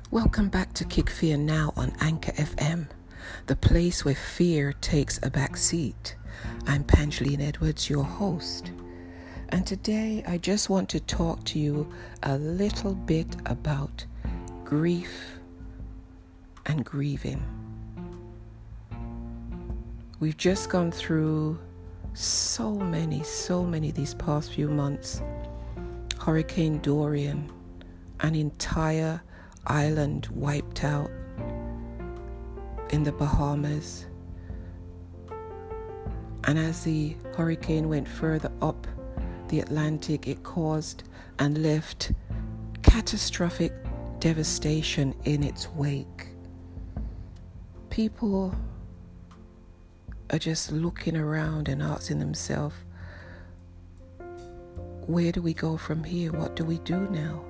Welcome back to Kick Fear Now on Anchor FM, the place where fear takes a back seat. I'm Pangeline Edwards, your host. And today I just want to talk to you a little bit about grief and grieving. We've just gone through so many these past few months. Hurricane Dorian, an entire island wiped out in the Bahamas. And as the hurricane went further up the Atlantic, it caused and left catastrophic devastation in its wake. People are just looking around and asking themselves, where do we go from here? What do we do now?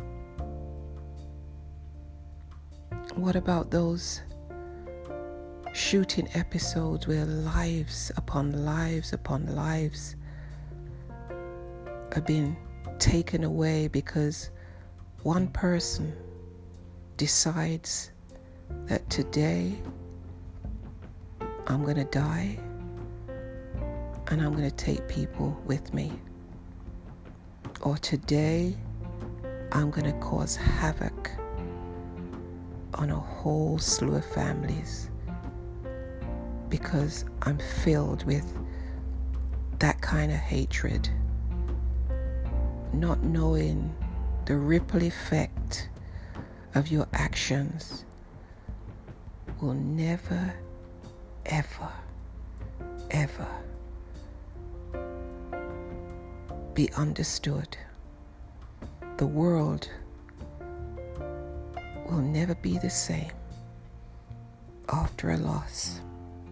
What about those shooting episodes where lives upon lives are being taken away because one person decides that today I'm going to die and I'm going to take people with me? Or today I'm going to cause havoc on a whole slew of families because I'm filled with that kind of hatred, not knowing the ripple effect of your actions will never, ever be understood. The world will never be the same after a loss.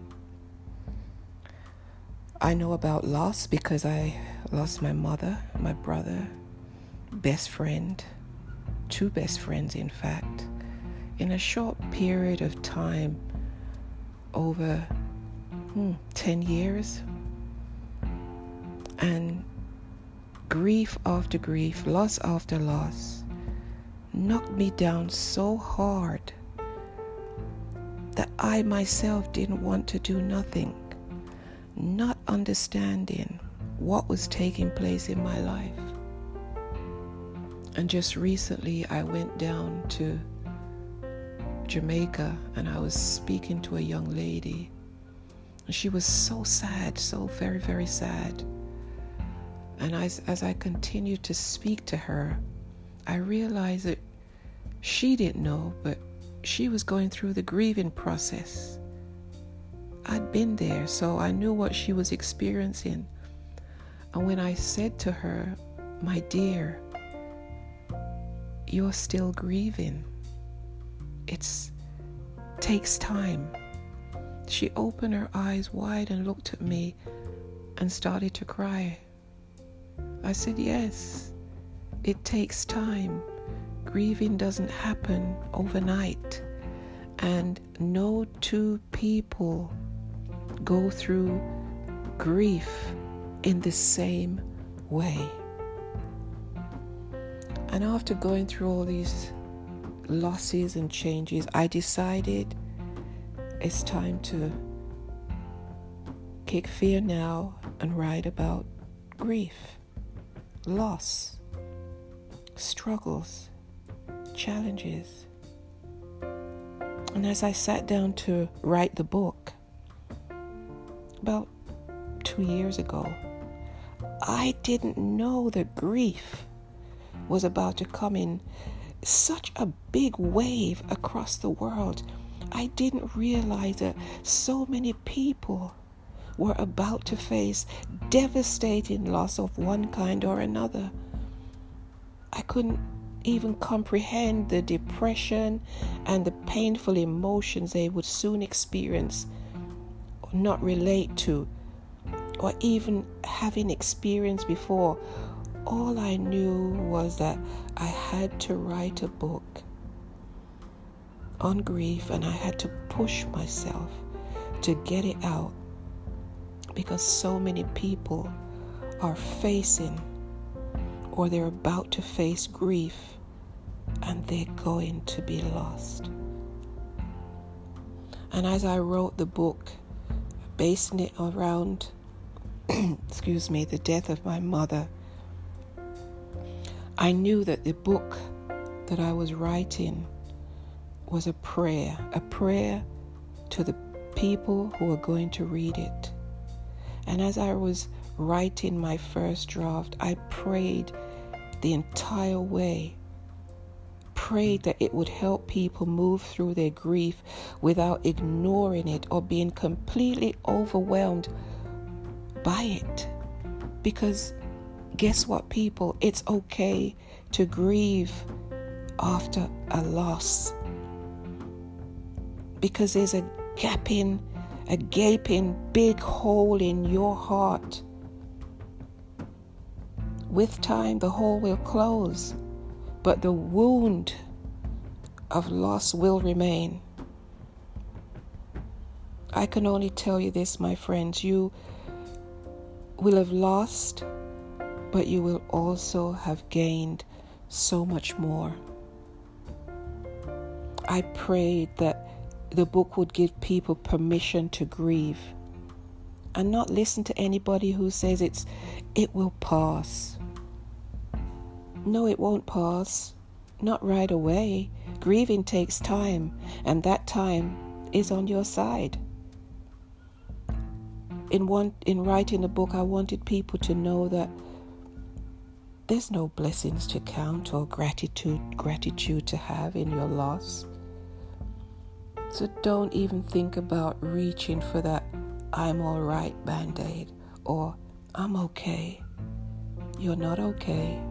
I know about loss because I lost my mother, my brother, best friend, two best friends in fact, in a short period of time, over 10 years. And grief after grief, loss after loss, knocked me down so hard that I myself didn't want to do nothing, not understanding what was taking place in my life. And just recently I went down to Jamaica and I was speaking to a young lady. And she was so sad, so very sad. And as I continued to speak to her, I realized that she didn't know, but she was going through the grieving process. I'd been there, so I knew what she was experiencing. And when I said to her, my dear, you're still grieving. It takes time. She opened her eyes wide and looked at me and started to cry. I said, yes, it takes time. Grieving doesn't happen overnight. And no two people go through grief in the same way. And after going through all these losses and changes, I decided it's time to kick fear now and write about grief, loss, struggles, challenges. And as I sat down to write the book about 2 years ago, I didn't know that grief was about to come in such a big wave across the world. I didn't realize that so many people were about to face devastating loss of one kind or another. I couldn't even comprehend the depression and the painful emotions they would soon experience, or not relate to, or even having experienced before. All I knew was that I had to write a book on grief, and I had to push myself to get it out because so many people are facing or they're about to face grief and they're going to be lost. And as I wrote the book, basing it around, the death of my mother, I knew that the book that I was writing was a prayer to the people who were going to read it. And as I was writing my first draft, I prayed the entire way, prayed that it would help people move through their grief without ignoring it or being completely overwhelmed by it. Because guess what, people? It's okay to grieve after a loss. Because there's a gaping big hole in your heart. With time, the hole will close, but the wound of loss will remain. I can only tell you this, my friends. You will have lost, but you will also have gained so much more. I prayed that the book would give people permission to grieve and not listen to anybody who says it will pass. No, it won't pass. Not right away. Grieving takes time, and that time is on your side. In writing the book, I wanted people to know that there's no blessings to count or gratitude to have in your loss. So don't even think about reaching for that I'm all right Band-Aid or I'm okay. You're not okay.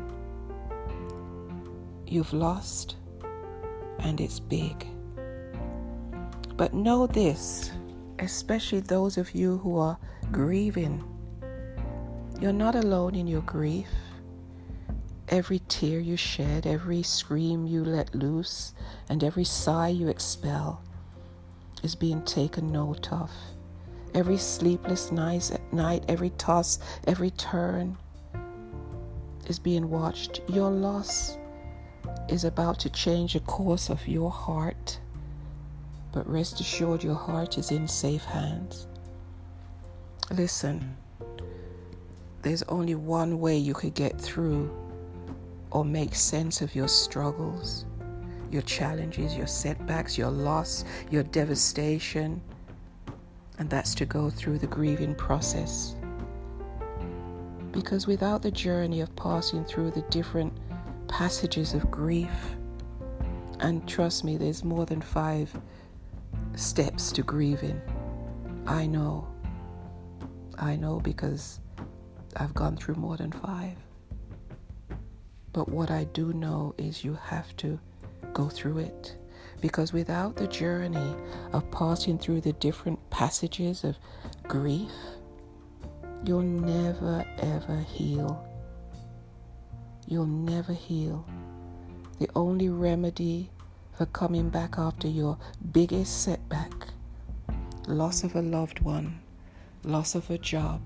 You've lost, and it's big. But know this, especially those of you who are grieving, you're not alone in your grief. Every tear you shed, every scream you let loose, and every sigh you expel is being taken note of. Every sleepless night, every toss, every turn is being watched. Your loss is about to change the course of your heart, but rest assured your heart is in safe hands. Listen, there's only one way you could get through or make sense of your struggles, your challenges, your setbacks, your loss, your devastation, and that's to go through the grieving process. Because without the journey of passing through the different passages of grief, and trust me, there's more than 5 steps to grieving. I know because I've gone through more than 5. But what I do know is you have to go through it. Because without the journey of passing through the different passages of grief, you'll never ever heal. You'll never heal. The only remedy for coming back after your biggest setback, loss of a loved one, loss of a job,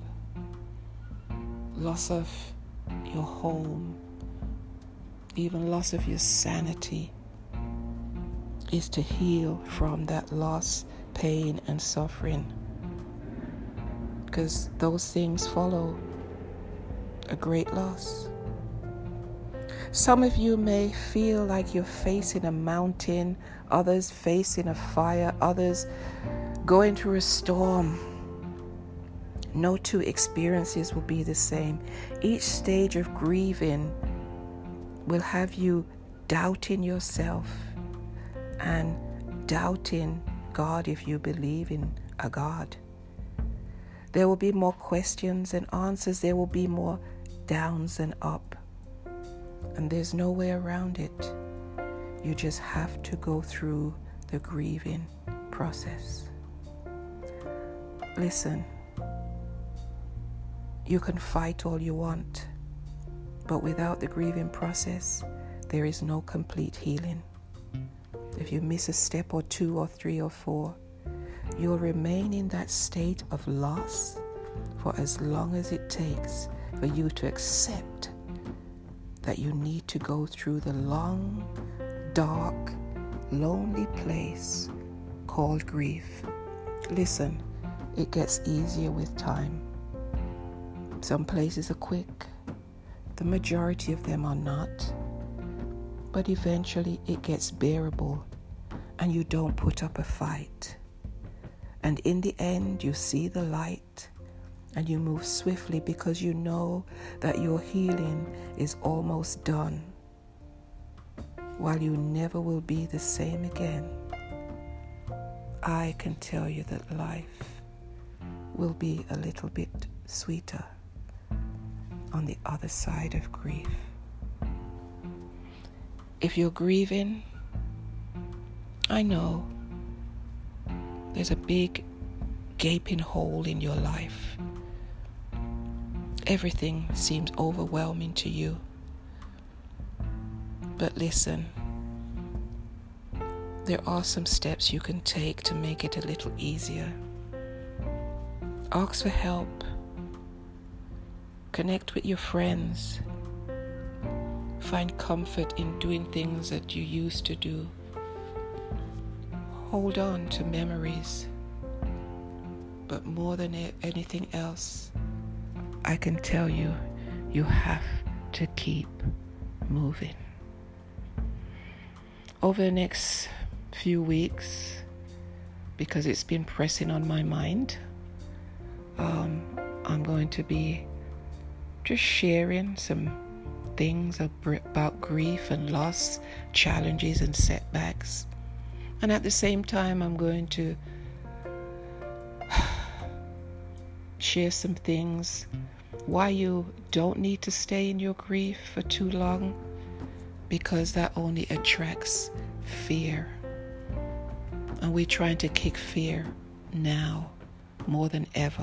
loss of your home, even loss of your sanity, is to heal from that loss, pain, and suffering. Because those things follow a great loss. Some of you may feel like you're facing a mountain, others facing a fire, others going through a storm. No 2 experiences will be the same. Each stage of grieving will have you doubting yourself and doubting God if you believe in a God. There will be more questions and answers. There will be more downs and up. And there's no way around it. You just have to go through the grieving process. Listen, you can fight all you want, but without the grieving process, there is no complete healing. If you miss a step or 2 or 3 or 4, you'll remain in that state of loss for as long as it takes for you to accept that you need to go through the long, dark, lonely place called grief. Listen, it gets easier with time. Some places are quick. The majority of them are not. But eventually it gets bearable and you don't put up a fight. And in the end, you see the light and you move swiftly because you know that your healing is almost done. While you never will be the same again, I can tell you that life will be a little bit sweeter on the other side of grief. If you're grieving, I know there's a big gaping hole in your life. Everything seems overwhelming to you. But listen, there are some steps you can take to make it a little easier. Ask for help. Connect with your friends. Find comfort in doing things that you used to do. Hold on to memories. But more than anything else, I can tell you, you have to keep moving. Over the next few weeks, because it's been pressing on my mind, I'm going to be just sharing some things about grief and loss, challenges and setbacks. And at the same time, I'm going to share some things why you don't need to stay in your grief for too long, because that only attracts fear. And we're trying to kick fear now more than ever.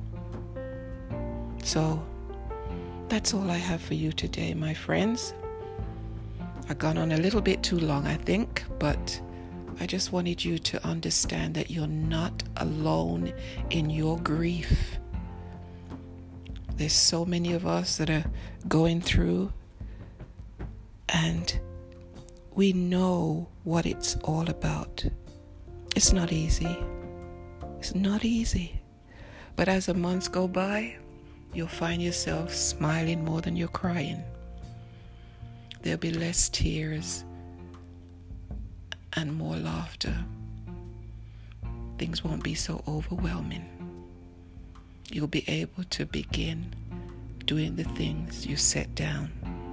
So that's all I have for you today, my friends. I've gone on a little bit too long, I think, but I just wanted you to understand that you're not alone in your grief. There's so many of us that are going through, and we know what it's all about. It's not easy. It's not easy. But as the months go by, you'll find yourself smiling more than you're crying. There'll be less tears and more laughter. Things won't be so overwhelming. You'll be able to begin doing the things you set down.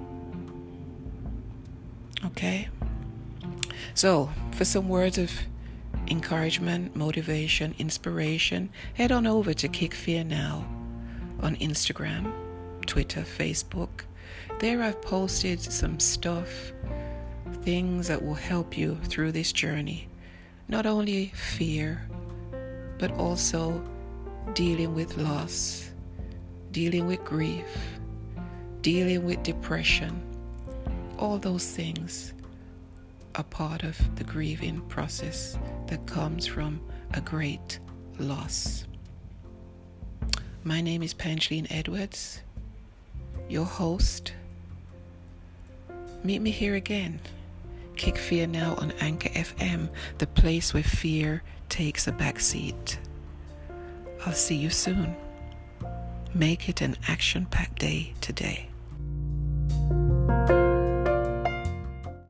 Okay? So, for some words of encouragement, motivation, inspiration, head on over to Kick Fear Now on Instagram, Twitter, Facebook. There I've posted some stuff, things that will help you through this journey. Not only fear, but also dealing with loss, dealing with grief, dealing with depression. All those things are part of the grieving process that comes from a great loss. My name is Pangeline Edwards, your host. Meet me here again. Kick Fear Now on Anchor FM, the place where fear takes a backseat. I'll see you soon. Make it an action-packed day today.